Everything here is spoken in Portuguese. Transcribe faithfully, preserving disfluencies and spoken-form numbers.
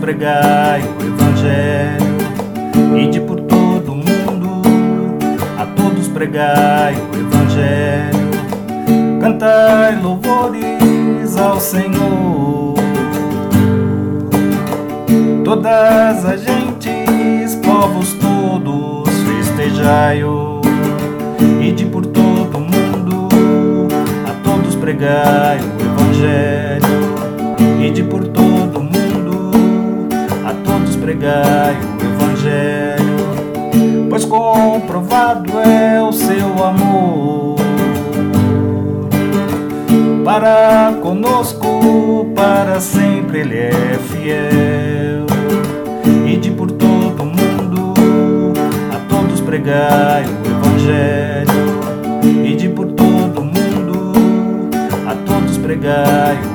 pregai o Evangelho, ide por todo mundo, a todos pregai o Evangelho, cantai louvores ao Senhor. Todas as gentes, povos todos, festejai-o, ide por todo mundo, a todos pregai o Evangelho, ide por todo mundo, a todos pregai o Evangelho, pois comprovado é o seu amor para conosco, para sempre Ele é fiel. Ide por todo mundo, a todos pregai o Evangelho, ide por todo mundo, a todos pregai o